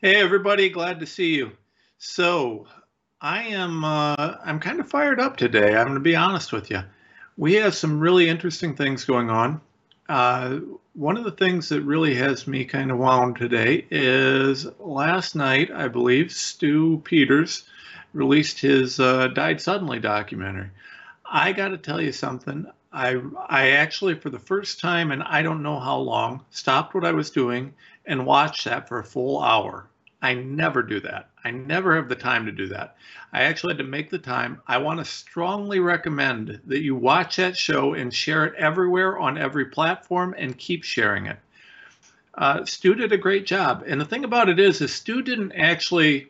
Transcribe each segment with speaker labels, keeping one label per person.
Speaker 1: Hey everybody, glad to see you. So I'm kind of fired up today. I'm going to be honest with you. We have some really interesting things going on. Uh, One of the things that really has me kind of wound today is last night, I believe, Stu Peters released his Died Suddenly documentary. I got to tell you something. I actually, for the first time in I don't know how long, stopped what I was doing and watched that for a full hour. I never do that. I never have the time to do that. I actually had to make the time. I want to strongly recommend that you watch that show and share it everywhere on every platform and keep sharing it. Stu did a great job. And the thing about it is Stu didn't actually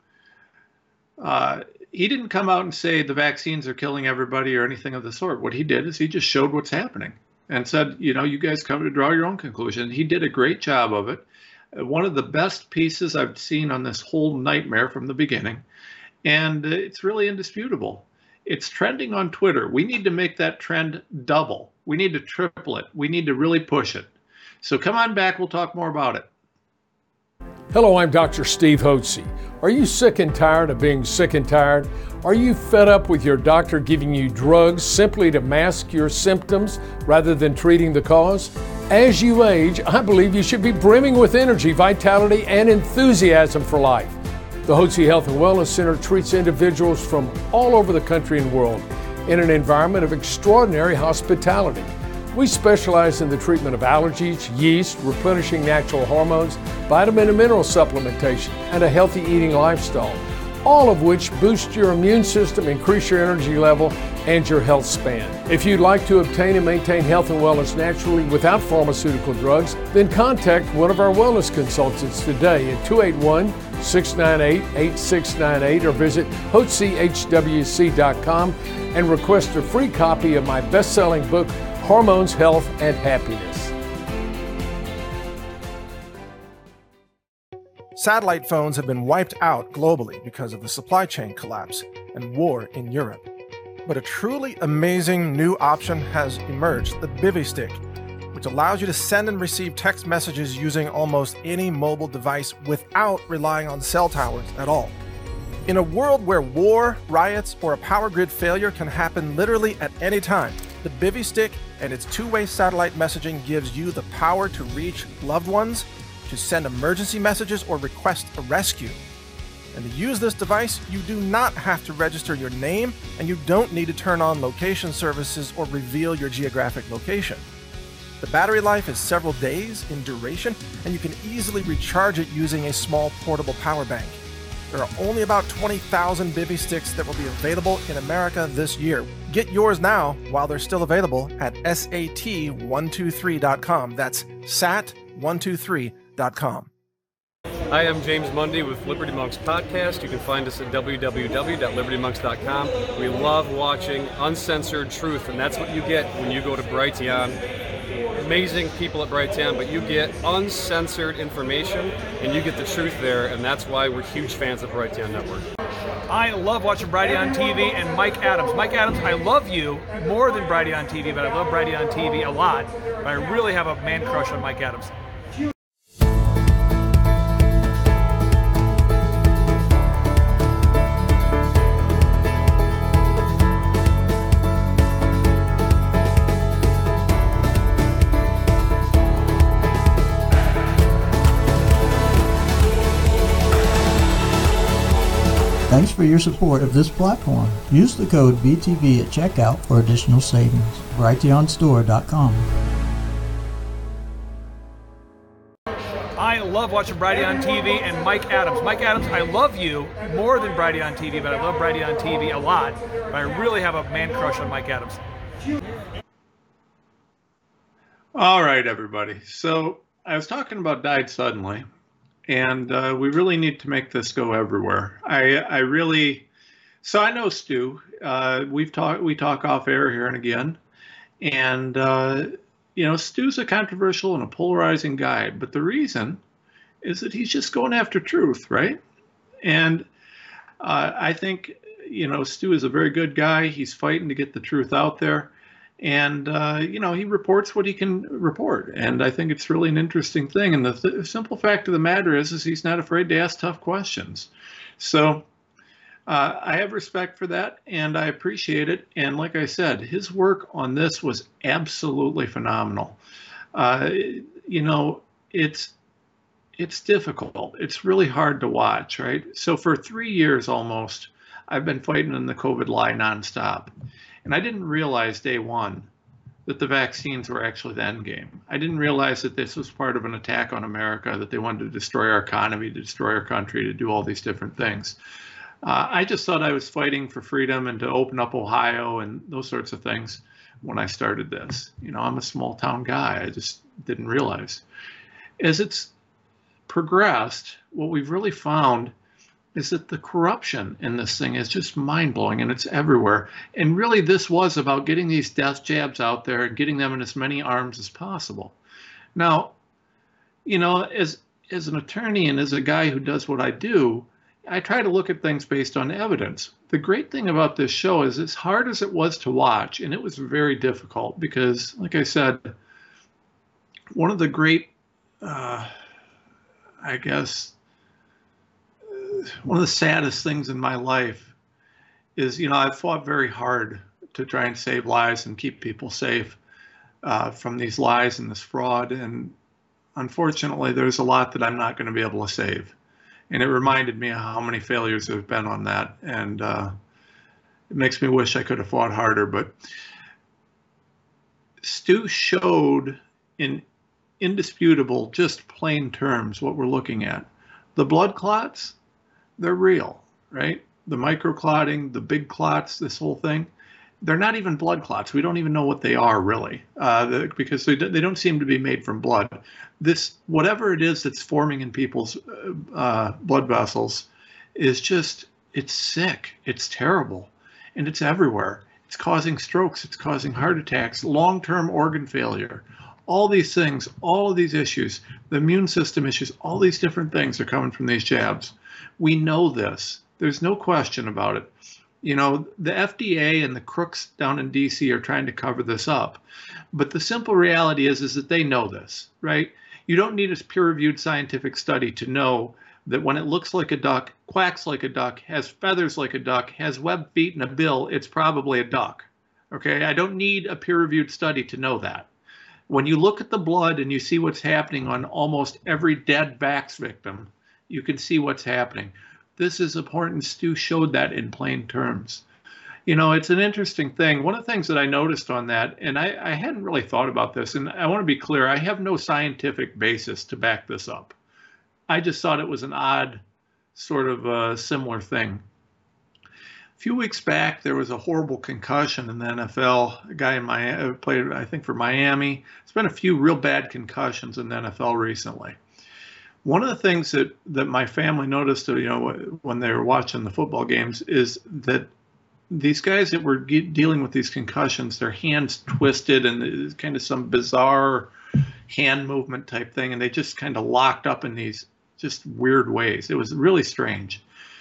Speaker 1: he didn't come out and say the vaccines are killing everybody or anything of the sort. What he did is he just showed what's happening and said, you guys come to draw your own conclusion. He did a great job of it. One of the best pieces I've seen on this whole nightmare from the beginning. And it's really indisputable. It's trending on Twitter. We need to make that trend double. We need to triple it. We need to really push it. So come on back. We'll talk more about it.
Speaker 2: Hello, I'm Dr. Steve Hotze. Are you sick and tired of being sick and tired? Are you fed up with your doctor giving you drugs simply to mask your symptoms rather than treating the cause? As you age, I believe you should be brimming with energy, vitality, and enthusiasm for life. The Hotze Health and Wellness Center treats individuals from all over the country and world in an environment of extraordinary hospitality. We specialize in the treatment of allergies, yeast, replenishing natural hormones, vitamin and mineral supplementation, and a healthy eating lifestyle, all of which boost your immune system, increase your energy level, and your health span. If you'd like to obtain and maintain health and wellness naturally without pharmaceutical drugs, then contact one of our wellness consultants today at 281-698-8698 or visit hotzehwc.com and request a free copy of my best-selling book, Hormones, Health, and Happiness.
Speaker 3: Satellite phones have been wiped out globally because of the supply chain collapse and war in Europe. But a truly amazing new option has emerged, the Bivy Stick, which allows you to send and receive text messages using almost any mobile device without relying on cell towers at all. In a world where war, riots, or a power grid failure can happen literally at any time, the Bivy Stick and its two-way satellite messaging gives you the power to reach loved ones, to send emergency messages, or request a rescue. And to use this device, you do not have to register your name, and you don't need to turn on location services or reveal your geographic location. The battery life is several days in duration, and you can easily recharge it using a small portable power bank. There are only about 20,000 Bivy Sticks that will be available in America this year. Get yours now while they're still available at SAT123.com. That's SAT123.com.
Speaker 4: Hi, I'm James Mundy with Liberty Monks Podcast. You can find us at www.libertymonks.com. We love watching uncensored truth, and that's what you get when you go to Brighteon. Amazing people at Brighteon, but you get uncensored information, and you get the truth there, and that's why we're huge fans of Brighteon Network.
Speaker 5: I love watching Brighteon TV and Mike Adams. Mike Adams, I love you more than Brighteon TV, but I love Brighteon TV a lot. But I really have a man crush on Mike Adams.
Speaker 6: Thanks for your support of this platform. Use the code BTV at checkout for additional savings. BrighteonStore.com.
Speaker 5: I love watching Brighteon TV and Mike Adams. Mike Adams, I love you more than Brighteon TV, but I love Brighteon TV a lot. But I really have a man crush on Mike Adams.
Speaker 1: All right, everybody. So I was talking about Died Suddenly, and we really need to make this go everywhere. So I know Stu. We talk off air here and again, and Stu's a controversial and a polarizing guy. But the reason is that he's just going after truth, right? And I think Stu is a very good guy. He's fighting to get the truth out there, And, he reports what he can report. And I think it's really an interesting thing. And the simple fact of the matter is he's not afraid to ask tough questions. So I have respect for that, and I appreciate it. And like I said, his work on this was absolutely phenomenal. It's difficult. It's really hard to watch, right? So for 3 years almost, I've been fighting in the COVID lie nonstop. And I didn't realize day one that the vaccines were actually the end game. I didn't realize that this was part of an attack on America, that they wanted to destroy our economy, to destroy our country, to do all these different things. I just thought I was fighting for freedom and to open up Ohio and those sorts of things when I started this. I'm a small town guy. I just didn't realize. As it's progressed, what we've really found is that the corruption in this thing is just mind-blowing, and it's everywhere. And really, this was about getting these death jabs out there and getting them in as many arms as possible. Now, as an attorney and as a guy who does what I do, I try to look at things based on evidence. The great thing about this show is, as hard as it was to watch, and it was very difficult because, like I said, one of the great, one of the saddest things in my life is, I've fought very hard to try and save lives and keep people safe from these lies and this fraud. And unfortunately, there's a lot that I'm not going to be able to save. And it reminded me of how many failures there have been on that. And it makes me wish I could have fought harder. But Stu showed in indisputable, just plain terms what we're looking at. The blood clots, they're real, right? The microclotting, the big clots, this whole thing, they're not even blood clots. We don't even know what they are really, because they don't seem to be made from blood. This, whatever it is that's forming in people's blood vessels, is just, it's sick, it's terrible, and it's everywhere. It's causing strokes, it's causing heart attacks, long-term organ failure. All these things, all of these issues, the immune system issues, all these different things are coming from these jabs. We know this. There's no question about it. The FDA and the crooks down in DC are trying to cover this up. But the simple reality is that they know this, right? You don't need a peer-reviewed scientific study to know that when it looks like a duck, quacks like a duck, has feathers like a duck, has webbed feet and a bill, it's probably a duck. Okay, I don't need a peer-reviewed study to know that. When you look at the blood and you see what's happening on almost every dead vax victim, you can see what's happening. This is important. Stu showed that in plain terms. It's an interesting thing. One of the things that I noticed on that, and I hadn't really thought about this, and I want to be clear, I have no scientific basis to back this up. I just thought it was an odd sort of similar thing. A few weeks back, there was a horrible concussion in the NFL. A guy in Miami played, I think, for Miami. There's been a few real bad concussions in the NFL recently. One of the things that my family noticed, when they were watching the football games, is that these guys that were dealing with these concussions, their hands twisted and kind of some bizarre hand movement type thing, and they just kind of locked up in these just weird ways. It was really strange.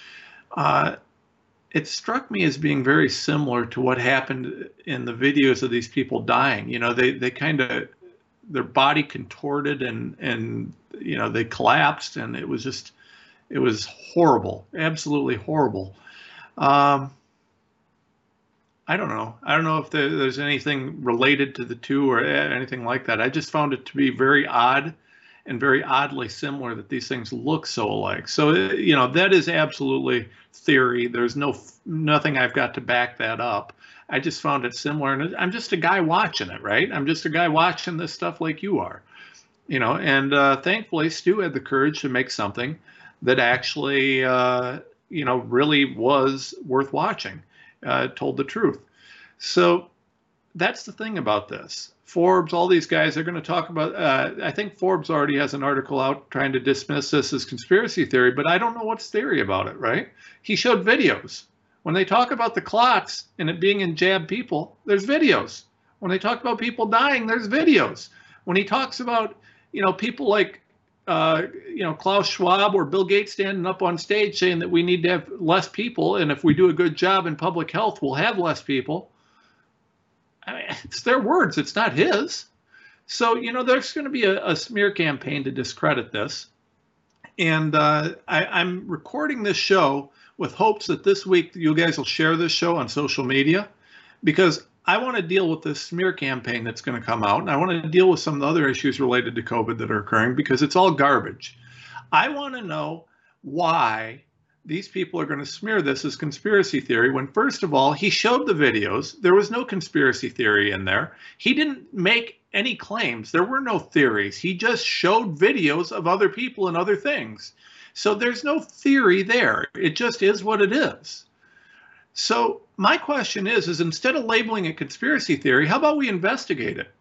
Speaker 1: It struck me as being very similar to what happened in the videos of these people dying. They kind of, their body contorted and they collapsed, and it was horrible, absolutely horrible. I don't know. I don't know if there's anything related to the two or anything like that. I just found it to be very odd and very oddly similar that these things look so alike. So, that is absolutely theory. There's nothing I've got to back that up. I just found it similar, and I'm just a guy watching it, right? I'm just a guy watching this stuff like you are, and thankfully Stu had the courage to make something that actually, really was worth watching, told the truth. So that's the thing about this. Forbes, all these guys are going to talk about, I think Forbes already has an article out trying to dismiss this as conspiracy theory, but I don't know what's theory about it, right? He showed videos. When they talk about the clots and it being in jab people, there's videos. When they talk about people dying, there's videos. When he talks about, people like, Klaus Schwab or Bill Gates standing up on stage saying that we need to have less people, and if we do a good job in public health, we'll have less people. I mean, it's their words. It's not his. So, there's going to be a smear campaign to discredit this. And I'm recording this show with hopes that this week you guys will share this show on social media, because I want to deal with this smear campaign that's going to come out. And I want to deal with some of the other issues related to COVID that are occurring, because it's all garbage. I want to know why these people are going to smear this as conspiracy theory when, first of all, he showed the videos. There was no conspiracy theory in there. He didn't make any claims. There were no theories. He just showed videos of other people and other things. So there's no theory there. It just is what it is. So my question is instead of labeling it conspiracy theory, how about we investigate it?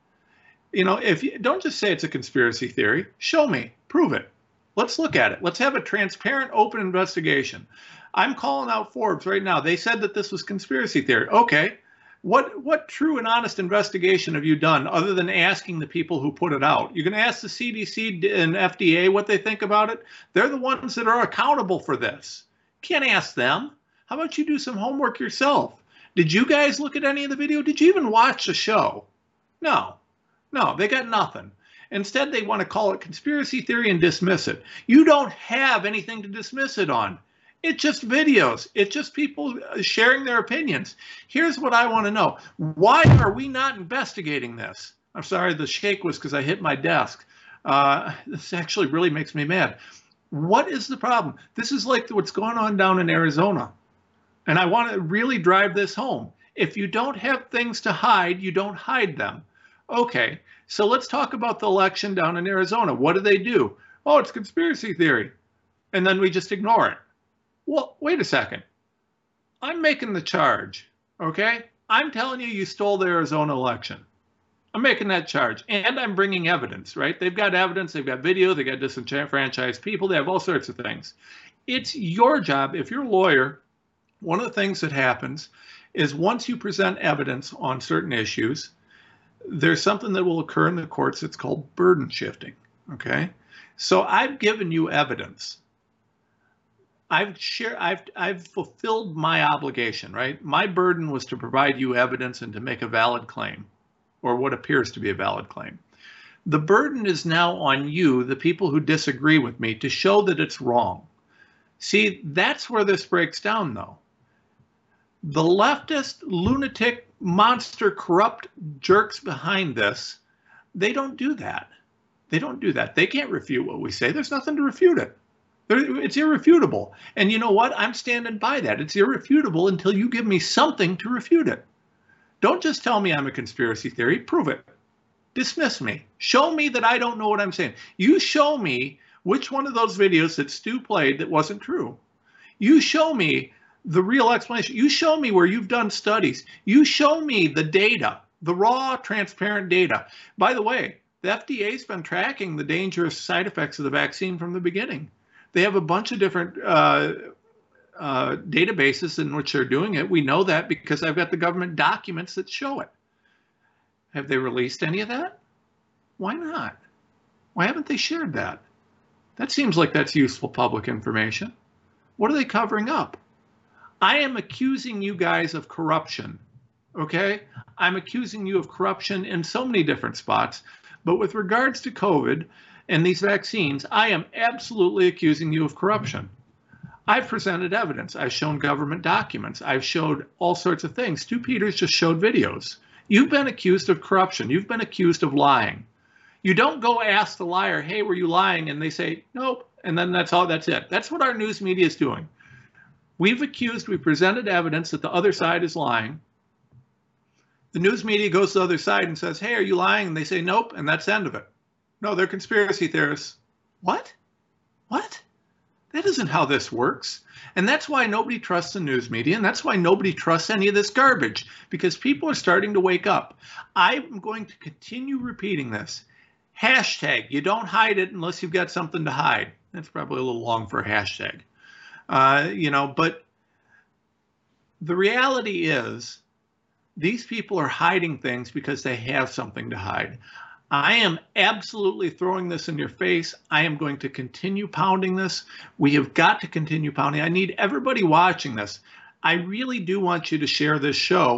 Speaker 1: If you don't just say it's a conspiracy theory, show me, prove it. Let's look at it. Let's have a transparent, open investigation. I'm calling out Forbes right now. They said that this was conspiracy theory. Okay. What true and honest investigation have you done other than asking the people who put it out? You're going to ask the CDC and FDA what they think about it? They're the ones that are accountable for this. Can't ask them. How about you do some homework yourself? Did you guys look at any of the video? Did you even watch the show? No, they got nothing. Instead, they want to call it conspiracy theory and dismiss it. You don't have anything to dismiss it on. It's just videos. It's just people sharing their opinions. Here's what I want to know. Why are we not investigating this? I'm sorry, the shake was because I hit my desk. This actually really makes me mad. What is the problem? This is like what's going on down in Arizona. And I want to really drive this home. If you don't have things to hide, you don't hide them. Okay, so let's talk about the election down in Arizona. What do? Oh, it's conspiracy theory. And then we just ignore it. Well, wait a second. I'm making the charge, okay? I'm telling you, you stole the Arizona election. I'm making that charge, and I'm bringing evidence, right? They've got evidence, they've got video, they got disenfranchised people, they have all sorts of things. It's your job, if you're a lawyer, one of the things that happens is once you present evidence on certain issues, there's something that will occur in the courts that's called burden shifting, okay? So I've given you evidence. I've fulfilled my obligation, right? My burden was to provide you evidence and to make a valid claim, or what appears to be a valid claim. The burden is now on you, the people who disagree with me, to show that it's wrong. See, that's where this breaks down, though. The leftist, lunatic, monster, corrupt jerks behind this, they don't do that. They don't do that. They can't refute what we say. There's nothing to refute it. It's irrefutable. And you know what? I'm standing by that. It's irrefutable until you give me something to refute it. Don't just tell me I'm a conspiracy theory. Prove it. Dismiss me. Show me that I don't know what I'm saying. You show me which one of those videos that Stu played that wasn't true. You show me the real explanation. You show me where you've done studies. You show me the data, the raw, transparent data. By the way, the FDA's been tracking the dangerous side effects of the vaccine from the beginning. They have a bunch of different databases in which they're doing it. We know that because I've got the government documents that show it. Have they released any of that? Why not? Why haven't they shared that? That seems like that's useful public information. What are they covering up? I am accusing you guys of corruption, okay? I'm accusing you of corruption in so many different spots, but with regards to COVID and these vaccines, I am absolutely accusing you of corruption. I've presented evidence. I've shown government documents. I've showed all sorts of things. Stu Peters just showed videos. You've been accused of corruption. You've been accused of lying. You don't go ask the liar, hey, were you lying? And they say, nope. And then that's it. That's what our news media is doing. We've presented evidence that the other side is lying. The news media goes to the other side and says, hey, are you lying? And they say, nope, and that's the end of it. No, they're conspiracy theorists. What? What? That isn't how this works. And that's why nobody trusts the news media, and that's why nobody trusts any of this garbage, because people are starting to wake up. I'm going to continue repeating this. Hashtag, you don't hide it unless you've got something to hide. That's probably a little long for a hashtag. But the reality is these people are hiding things because they have something to hide. I am absolutely throwing this in your face. I am going to continue pounding this. We have got to continue pounding. I need everybody watching this. I really do want you to share this show,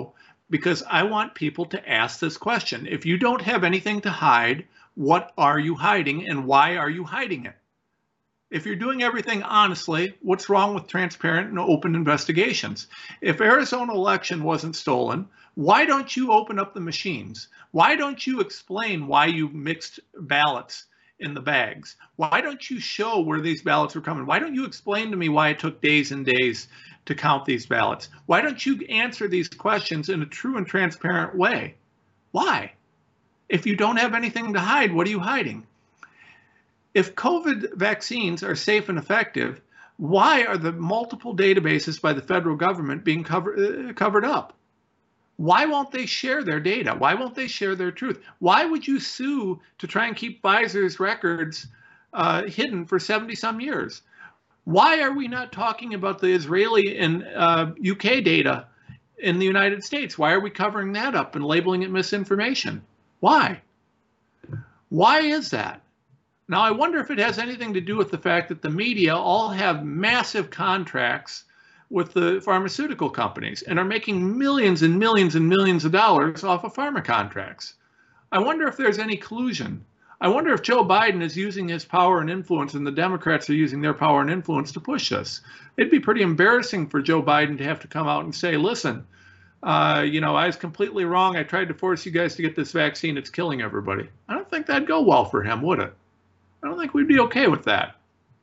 Speaker 1: because I want people to ask this question. If you don't have anything to hide, what are you hiding and why are you hiding it? If you're doing everything honestly, what's wrong with transparent and open investigations? If Arizona election wasn't stolen, why don't you open up the machines? Why don't you explain why you mixed ballots in the bags? Why don't you show where these ballots were coming? Why don't you explain to me why it took days and days to count these ballots? Why don't you answer these questions in a true and transparent way? Why? If you don't have anything to hide, what are you hiding? If COVID vaccines are safe and effective, why are the multiple databases by the federal government being covered up? Why won't they share their data? Why won't they share their truth? Why would you sue to try and keep Pfizer's records hidden for 70-some years? Why are we not talking about the Israeli and UK data in the United States? Why are we covering that up and labeling it misinformation? Why? Why is that? Now, I wonder if it has anything to do with the fact that the media all have massive contracts with the pharmaceutical companies and are making millions and millions and millions of dollars off of pharma contracts. I wonder if there's any collusion. I wonder if Joe Biden is using his power and influence and the Democrats are using their power and influence to push this. It'd be pretty embarrassing for Joe Biden to have to come out and say, listen, I was completely wrong. I tried to force you guys to get this vaccine. It's killing everybody. I don't think that'd go well for him, would it? I don't think we'd be okay with that.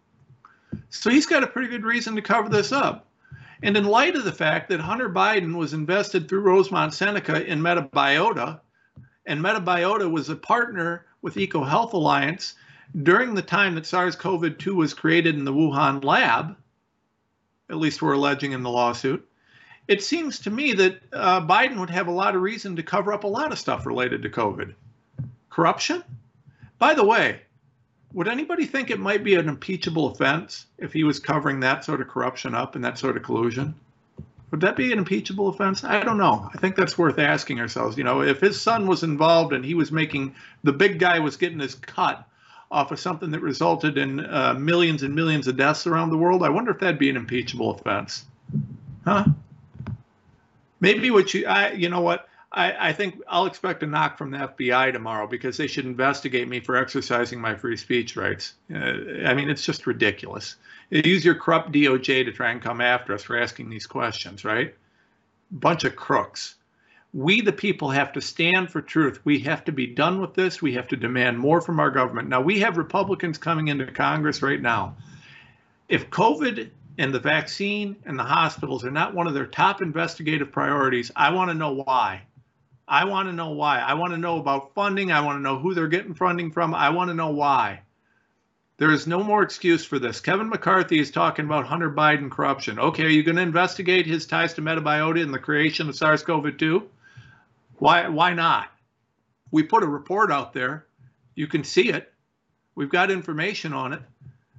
Speaker 1: So he's got a pretty good reason to cover this up. And in light of the fact that Hunter Biden was invested through Rosemont Seneca in Metabiota, and Metabiota was a partner with EcoHealth Alliance during the time that SARS-CoV-2 was created in the Wuhan lab, at least we're alleging in the lawsuit, it seems to me that Biden would have a lot of reason to cover up a lot of stuff related to COVID. Corruption? By the way, would anybody think it might be an impeachable offense if he was covering that sort of corruption up and that sort of collusion? Would that be an impeachable offense? I don't know. I think that's worth asking ourselves. If his son was involved and he was the big guy was getting his cut off of something that resulted in millions and millions of deaths around the world, I wonder if that'd be an impeachable offense. Huh? Maybe I think I'll expect a knock from the FBI tomorrow because they should investigate me for exercising my free speech rights. It's just ridiculous. You use your corrupt DOJ to try and come after us for asking these questions, right? Bunch of crooks. We, the people, have to stand for truth. We have to be done with this. We have to demand more from our government. Now, we have Republicans coming into Congress right now. If COVID and the vaccine and the hospitals are not one of their top investigative priorities, I want to know why. I want to know why. I want to know about funding. I want to know who they're getting funding from. I want to know why. There is no more excuse for this. Kevin McCarthy is talking about Hunter Biden corruption. Okay, are you going to investigate his ties to Metabiota and the creation of SARS-CoV-2? Why not? We put a report out there. You can see it. We've got information on it.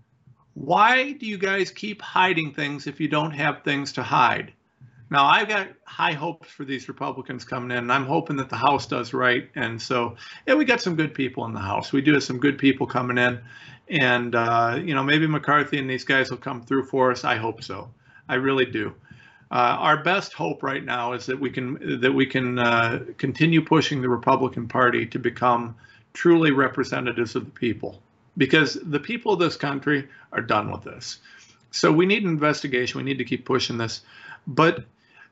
Speaker 1: Why do you guys keep hiding things if you don't have things to hide? Now, I've got high hopes for these Republicans coming in, and I'm hoping that the House does right. And so, we got some good people in the House. We do have some good people coming in. And, maybe McCarthy and these guys will come through for us. I hope so. I really do. Our best hope right now is that we can continue pushing the Republican Party to become truly representatives of the people, because the people of this country are done with this. So we need an investigation. We need to keep pushing this. But,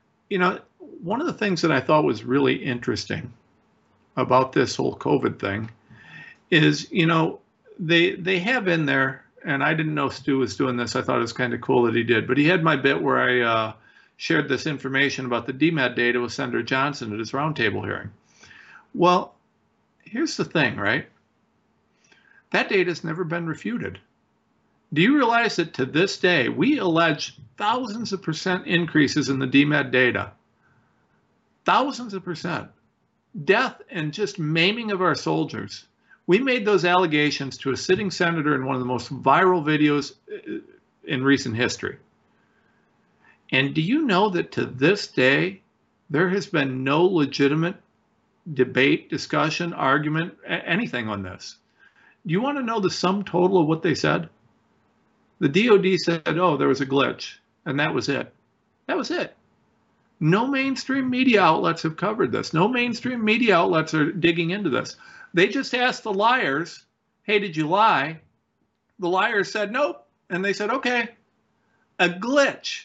Speaker 1: one of the things that I thought was really interesting about this whole COVID thing is, they have in there, and I didn't know Stu was doing this. I thought it was kind of cool that he did, but he had my bit where I shared this information about the DMED data with Senator Johnson at his roundtable hearing. Well, here's the thing, right? That data has never been refuted. Do you realize that to this day, we allege thousands of % increases in the DMED data? Thousands of %. Death and just maiming of our soldiers. We made those allegations to a sitting senator in one of the most viral videos in recent history. And do you know that to this day, there has been no legitimate debate, discussion, argument, anything on this? Do you want to know the sum total of what they said? The DOD said, oh, there was a glitch, and that was it. That was it. No mainstream media outlets have covered this. No mainstream media outlets are digging into this. They just asked the liars, hey, did you lie? The liars said nope. And they said, okay, a glitch.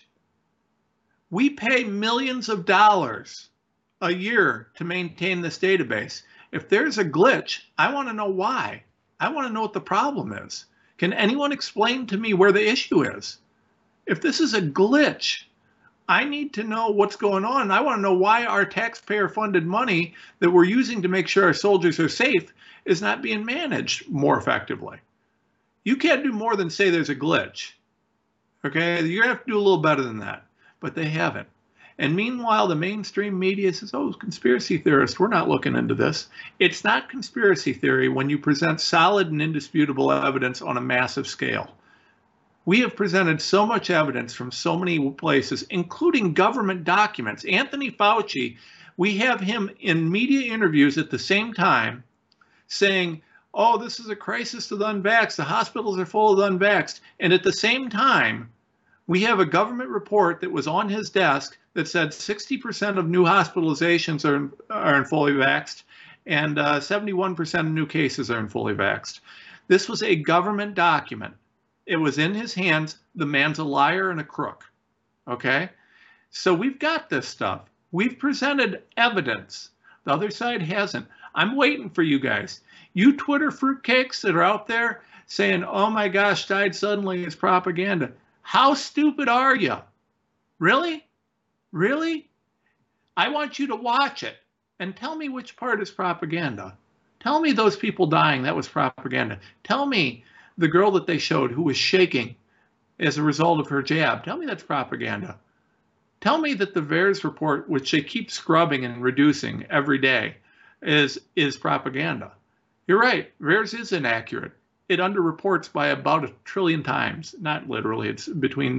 Speaker 1: We pay millions of dollars a year to maintain this database. If there's a glitch, I want to know why. I want to know what the problem is. Can anyone explain to me where the issue is? If this is a glitch, I need to know what's going on. I want to know why our taxpayer-funded money that we're using to make sure our soldiers are safe is not being managed more effectively. You can't do more than say there's a glitch. Okay, you're gonna have to do a little better than that, but they haven't. And meanwhile, the mainstream media says, oh, conspiracy theorists, we're not looking into this. It's not conspiracy theory when you present solid and indisputable evidence on a massive scale. We have presented so much evidence from so many places, including government documents. Anthony Fauci, we have him in media interviews at the same time saying, oh, this is a crisis to the unvaxxed. The hospitals are full of the unvaxxed. And at the same time, we have a government report that was on his desk that said 60% of new hospitalizations are in fully vaxxed, and 71% of new cases are in fully vaxxed. This was a government document. It was in his hands. The man's a liar and a crook. Okay? So we've got this stuff. We've presented evidence. The other side hasn't. I'm waiting for you guys. You Twitter fruitcakes that are out there saying, oh my gosh, died suddenly is propaganda. How stupid are you? Really? Really? I want you to watch it and tell me which part is propaganda. Tell me those people dying, that was propaganda. Tell me the girl that they showed who was shaking as a result of her jab. Tell me that's propaganda. Tell me that the VAERS report, which they keep scrubbing and reducing every day, is propaganda. You're right, VAERS is inaccurate. It underreports by about 1 trillion times. Not literally, it's between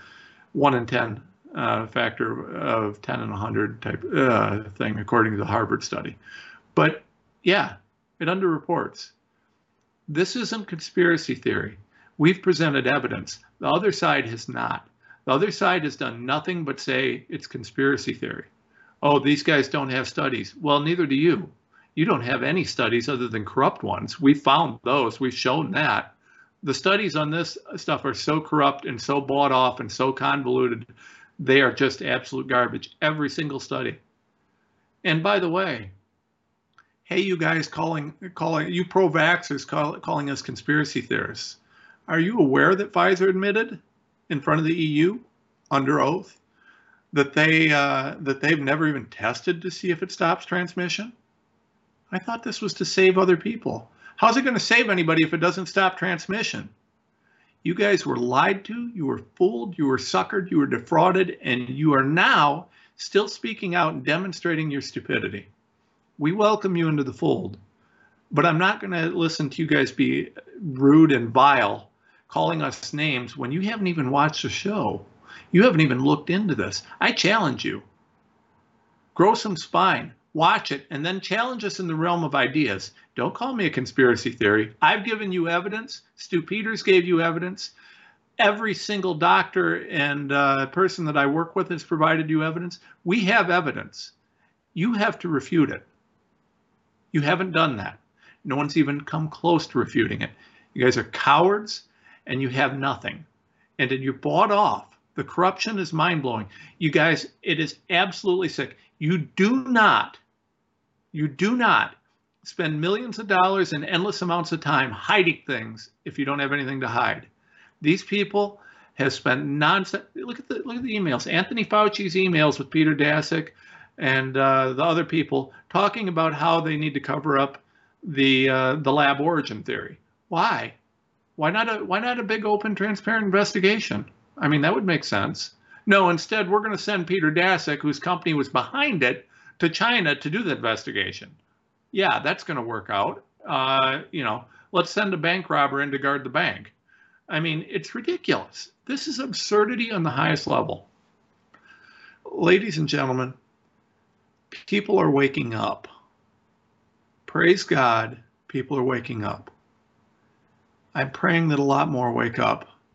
Speaker 1: 1 and 10 factor of 10 and 100 type thing, according to the Harvard study. But yeah, it underreports. This isn't conspiracy theory. We've presented evidence. The other side has not. The other side has done nothing but say it's conspiracy theory. Oh, these guys don't have studies. Well, neither do you. You don't have any studies other than corrupt ones. We found those. We've shown that. The studies on this stuff are so corrupt and so bought off and so convoluted, they are just absolute garbage. Every single study. And by the way, hey, you guys calling you pro-vaxxers calling us conspiracy theorists. Are you aware that Pfizer admitted in front of the EU under oath that they've never even tested to see if it stops transmission? I thought this was to save other people. How's it going to save anybody if it doesn't stop transmission? You guys were lied to, you were fooled, you were suckered, you were defrauded, and you are now still speaking out and demonstrating your stupidity. We welcome you into the fold, but I'm not going to listen to you guys be rude and vile, calling us names when you haven't even watched the show. You haven't even looked into this. I challenge you. Grow some spine. Watch it, and then challenge us in the realm of ideas. Don't call me a conspiracy theory. I've given you evidence. Stu Peters gave you evidence. Every single doctor and person that I work with has provided you evidence. We have evidence. You have to refute it. You haven't done that. No one's even come close to refuting it. You guys are cowards, and you have nothing. And then you're bought off. The corruption is mind-blowing. You guys, it is absolutely sick. You do not spend millions of dollars and endless amounts of time hiding things if you don't have anything to hide. These people have spent nonsense. Look at the emails. Anthony Fauci's emails with Peter Daszak and the other people talking about how they need to cover up the lab origin theory. Why? Why not a big, open, transparent investigation? I mean, that would make sense. No, instead, we're going to send Peter Daszak, whose company was behind it, to China to do the investigation. Yeah, that's going to work out. Let's send a bank robber in to guard the bank. I mean, it's ridiculous. This is absurdity on the highest level. Ladies and gentlemen, people are waking up. Praise God, people are waking up. I'm praying that a lot more wake up.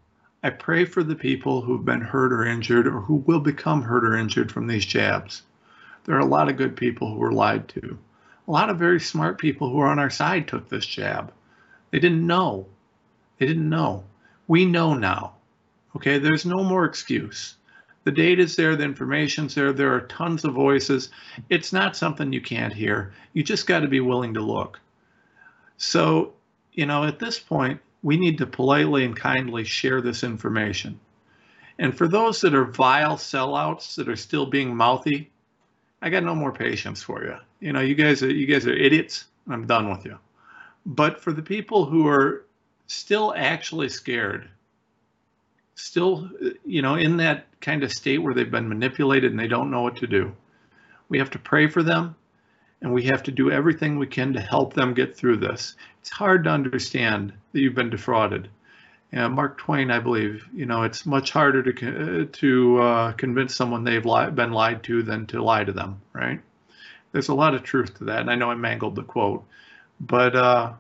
Speaker 1: I pray for the people who've been hurt or injured or who will become hurt or injured from these jabs. There are a lot of good people who were lied to. A lot of very smart people who are on our side took this jab. They didn't know. They didn't know. We know now. Okay, there's no more excuse. The data's there, the information's there, there are tons of voices. It's not something you can't hear. You just got to be willing to look. So, at this point, we need to politely and kindly share this information. And for those that are vile sellouts that are still being mouthy, I got no more patience for you. You guys are idiots. I'm done with you. But for the people who are still actually scared, still, in that kind of state where they've been manipulated and they don't know what to do, we have to pray for them, and we have to do everything we can to help them get through this. It's hard to understand that you've been defrauded. Mark Twain, I believe, it's much harder to convince someone they've been lied to than to lie to them, right? There's a lot of truth to that, and I know I mangled the quote, but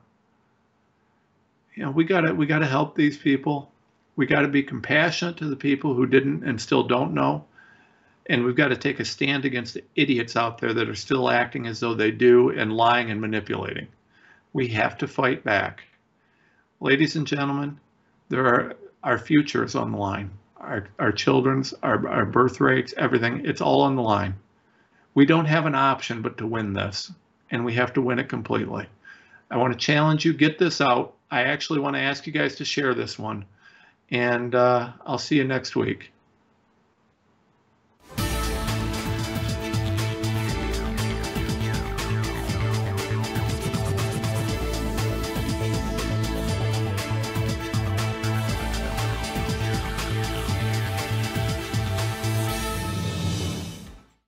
Speaker 1: we gotta help these people. We got to be compassionate to the people who didn't and still don't know. And we've got to take a stand against the idiots out there that are still acting as though they do and lying and manipulating. We have to fight back. Ladies and gentlemen, our future is on the line. Our children's, our birth rates, everything, it's all on the line. We don't have an option but to win this, and we have to win it completely. I want to challenge you, get this out. I actually want to ask you guys to share this one. And I'll see you next week.